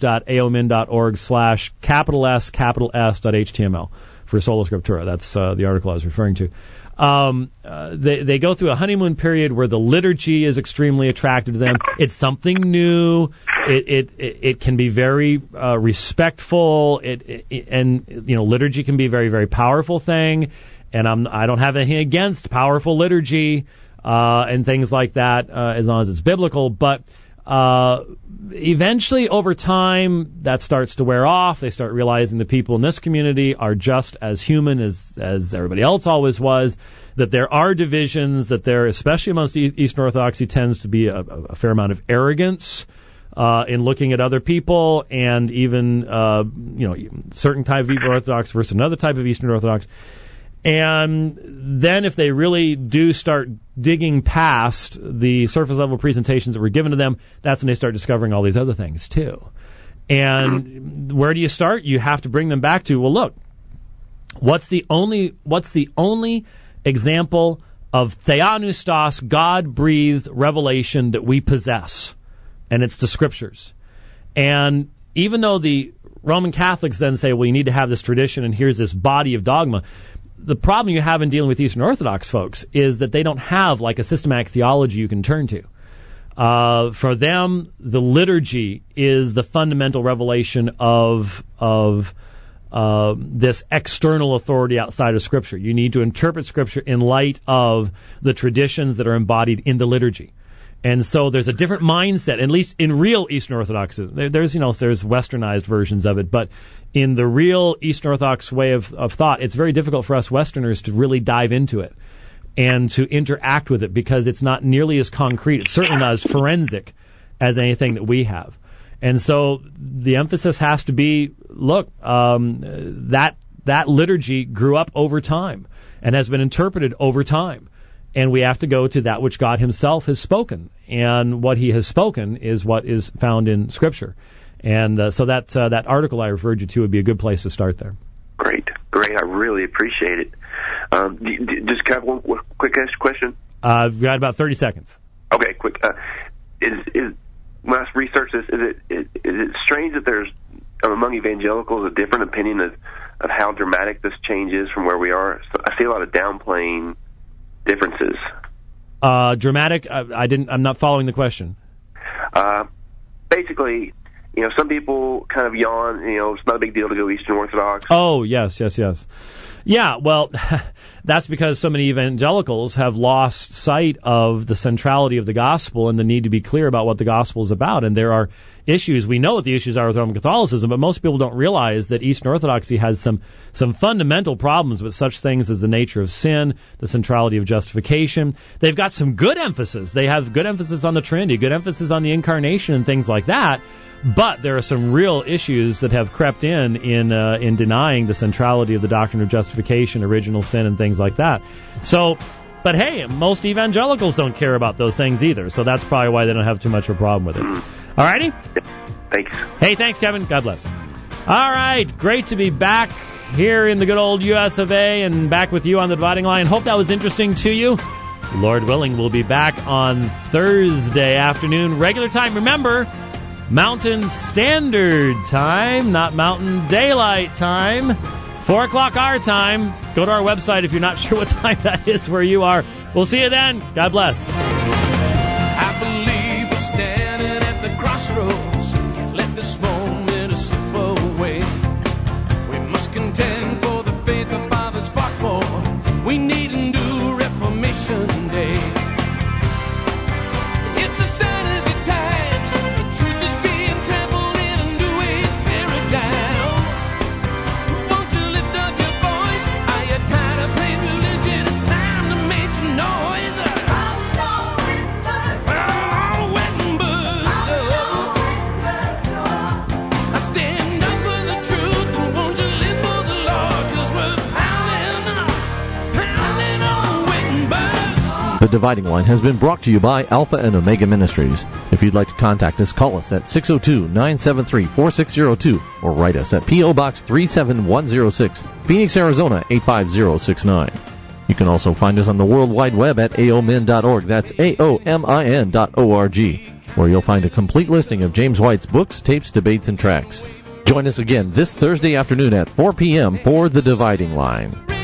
[SPEAKER 2] vintage.aomin.org/S.html for Sola Scriptura. That's the article I was referring to. They go through a honeymoon period where the liturgy is extremely attractive to them. It's something new. It can be very respectful. And liturgy can be a very, very powerful thing. And I don't have anything against powerful liturgy and things like that as long as it's biblical. But eventually, over time, that starts to wear off. They start realizing the people in this community are just as human as everybody else always was, that there are divisions, that there, especially amongst Eastern Orthodoxy, tends to be a fair amount of arrogance in looking at other people, and even certain type of Eastern Orthodox versus another type of Eastern Orthodox. And then if they really do start digging past the surface level presentations that were given to them, that's when they start discovering all these other things too. And where do you start? You have to bring them back to, well, look, what's the only example of theanustos, God-breathed revelation that we possess? And it's the Scriptures. And even though the Roman Catholics then say, well, you need to have this tradition and here's this body of dogma, the problem you have in dealing with Eastern Orthodox folks is that they don't have like a systematic theology you can turn to. For them, the liturgy is the fundamental revelation of this external authority outside of Scripture. You need to interpret Scripture in light of the traditions that are embodied in the liturgy. And so there's a different mindset, at least in real Eastern Orthodoxy. There's westernized versions of it, but in the real Eastern Orthodox way of thought, it's very difficult for us Westerners to really dive into it and to interact with it because it's not nearly as concrete. It's certainly not as forensic as anything that we have. And so the emphasis has to be, look, that liturgy grew up over time and has been interpreted over time. And we have to go to that which God himself has spoken. And what he has spoken is what is found in Scripture. And so that article I referred you to would be a good place to start there.
[SPEAKER 6] Great. I really appreciate it. Just kind of one quick question.
[SPEAKER 2] We've got about 30 seconds.
[SPEAKER 6] Okay, quick. When I research this, is it strange that there's among evangelicals a different opinion of how dramatic this change is from where we are? So I see a lot of downplaying differences.
[SPEAKER 2] Dramatic? I'm not following the question.
[SPEAKER 6] Basically, some people kind of yawn, it's not a big deal to go Eastern Orthodox.
[SPEAKER 2] Oh, yes. Yeah, well, that's because so many evangelicals have lost sight of the centrality of the gospel and the need to be clear about what the gospel is about. And there are issues. We know what the issues are with Roman Catholicism, but most people don't realize that Eastern Orthodoxy has some fundamental problems with such things as the nature of sin, the centrality of justification. They've got some good emphasis. They have good emphasis on the Trinity, good emphasis on the Incarnation and things like that. But there are some real issues that have crept in denying the centrality of the doctrine of justification, original sin, and things like that. So, but hey, most evangelicals don't care about those things either. So that's probably why they don't have too much of a problem with it. All righty?
[SPEAKER 6] Thanks.
[SPEAKER 2] Hey, thanks, Kevin. God bless. All right, great to be back here in the good old US of A and back with you on the Dividing Line. Hope that was interesting to you. Lord willing, we'll be back on Thursday afternoon, regular time. Remember, Mountain Standard Time, not Mountain Daylight Time. 4 o'clock our time. Go to our website if you're not sure what time that is where you are. We'll see you then. God bless.
[SPEAKER 7] I believe we're standing at the crossroads. Can't let this moment slip away. We must contend for the faith the fathers fought for. We need a new Reformation Day. It's a sign of the times. The truth is being trampled in a new age paradigm. Won't you lift up your voice? Are you tired of playing religion? It's time to make some noise.
[SPEAKER 1] The Dividing Line has been brought to you by Alpha and Omega Ministries. If you'd like to contact us, call us at 602-973-4602 or write us at P.O. Box 37106, Phoenix, Arizona 85069. You can also find us on the World Wide Web at aomin.org. That's aomin.org. where you'll find a complete listing of James White's books, tapes, debates, and tracks. Join us again this Thursday afternoon at 4 p.m. for The Dividing Line.